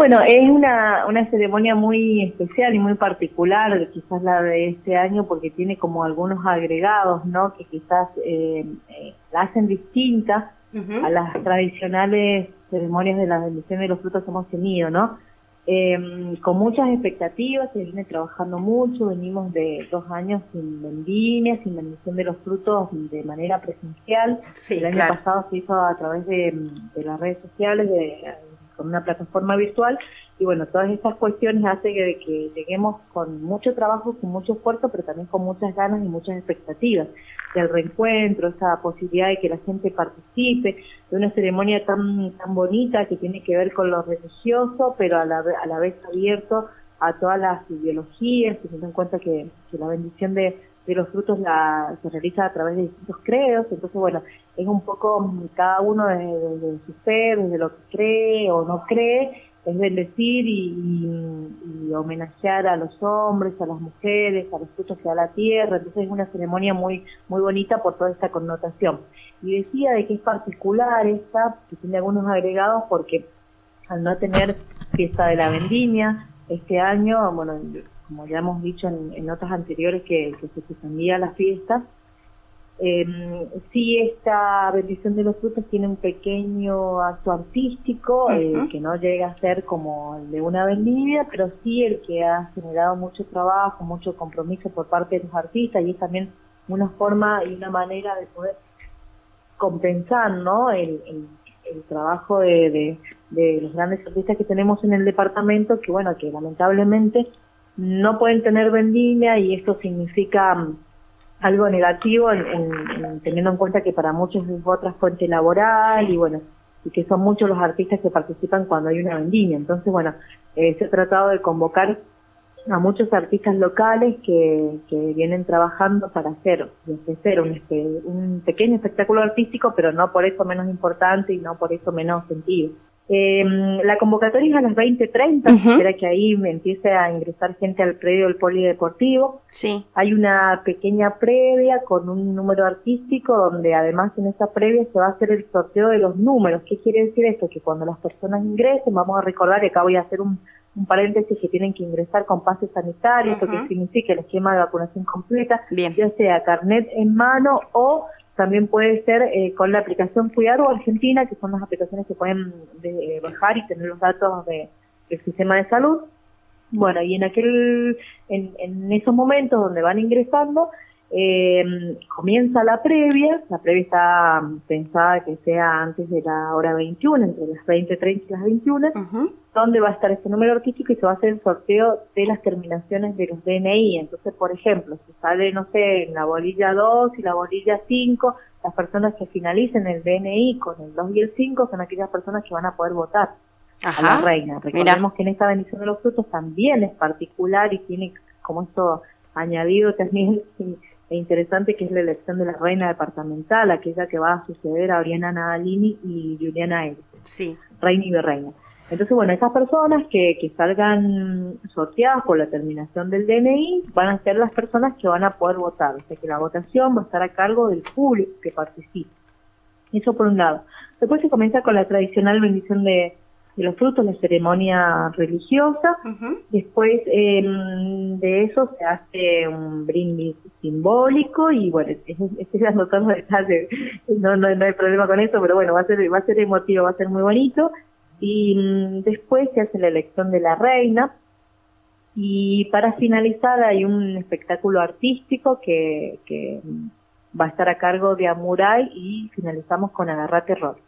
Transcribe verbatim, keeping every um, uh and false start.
Bueno, es una, una ceremonia muy especial y muy particular, quizás la de este año, porque tiene como algunos agregados, ¿no? Que quizás eh, eh, la hacen distinta Uh-huh. a las tradicionales ceremonias de la bendición de los frutos que hemos tenido, ¿no? Eh, con muchas expectativas, se viene trabajando mucho, venimos de dos años sin vendimia, sin bendición de los frutos de manera presencial. Sí, El año claro. pasado se hizo a través de, de las redes sociales, de, con una plataforma virtual, y bueno, todas estas cuestiones hacen que, que lleguemos con mucho trabajo, con mucho esfuerzo, pero también con muchas ganas y muchas expectativas del reencuentro, esa posibilidad de que la gente participe, de una ceremonia tan tan bonita que tiene que ver con lo religioso, pero a la, a la vez abierto a todas las ideologías, teniendo en cuenta que, que la bendición de, de los frutos la, se realiza a través de distintos credos. Entonces, bueno, es un poco cada uno de, de, de su fe, desde lo que cree o no cree, es bendecir y, y, y homenajear a los hombres, a las mujeres, a los frutos que da la tierra. Entonces es una ceremonia muy muy bonita por toda esta connotación. Y decía de que es particular esta, que tiene algunos agregados, porque al no tener fiesta de la vendimia, este año, bueno, como ya hemos dicho en, en notas anteriores que, que se suspendía la fiesta, Eh, sí, esta bendición de los frutos tiene un pequeño acto artístico, eh, Uh-huh. que no llega a ser como el de una vendimia, pero sí el que ha generado mucho trabajo, mucho compromiso por parte de los artistas, y es también una forma y una manera de poder compensar, ¿no? el, el, el trabajo de, de, de los grandes artistas que tenemos en el departamento, que bueno, que lamentablemente no pueden tener vendimia, y esto significa algo negativo, en, en, en, teniendo en cuenta que para muchos es otra fuente laboral, Sí. y bueno, y que son muchos los artistas que participan cuando hay una vendimia. Entonces, bueno, eh, se ha tratado de convocar a muchos artistas locales que, que vienen trabajando para hacer y ofrecer un, un pequeño espectáculo artístico, pero no por eso menos importante y no por eso menos sentido. Eh, la convocatoria es a las veinte treinta, Uh-huh. se espera que ahí me empiece a ingresar gente al predio del polideportivo. Sí. Hay una pequeña previa con un número artístico, donde además en esa previa se va a hacer el sorteo de los números. ¿Qué quiere decir esto? Que cuando las personas ingresen, vamos a recordar que acá voy a hacer un, un paréntesis, que tienen que ingresar con pase sanitario, Uh-huh. esto que significa el esquema de vacunación completa, Bien. ya sea carnet en mano o también puede ser eh, con la aplicación Cuidar o Argentina, que son las aplicaciones que pueden de, bajar y tener los datos de, del sistema de salud. Bueno, y en aquel, en, en esos momentos donde van ingresando, eh, comienza la previa. La previa está pensada que sea antes de la hora veintiuna, entre las veinte treinta y las veintiuna, Uh-huh. donde va a estar este número artístico y se va a hacer el sorteo de las terminaciones de los D N I. Entonces, por ejemplo, si sale, no sé, en la bolilla dos y la bolilla cinco, las personas que finalicen el D N I con el dos y el cinco son aquellas personas que van a poder votar Ajá. a la reina. Recordemos Mira. que en esta bendición de los frutos también es particular y tiene como esto añadido también e interesante, que es la elección de la reina departamental, aquella que va a suceder a Oriana Nadalini y Juliana Eres, Sí. reina y virreina. Entonces, bueno, esas personas que, que salgan sorteadas por la terminación del D N I van a ser las personas que van a poder votar. O sea que la votación va a estar a cargo del público que participe. Eso por un lado. Después se comienza con la tradicional bendición de, de los frutos, la ceremonia religiosa. Uh-huh. Después eh, de eso se hace un brindis simbólico y bueno, estoy anotando detalles, no, no, no hay problema con eso, pero bueno, va a ser, va a ser emotivo, va a ser muy bonito. Y mmm, después se hace la elección de la reina, y para finalizar hay un espectáculo artístico que, que va a estar a cargo de Amuray, y finalizamos con Agarrate Rock.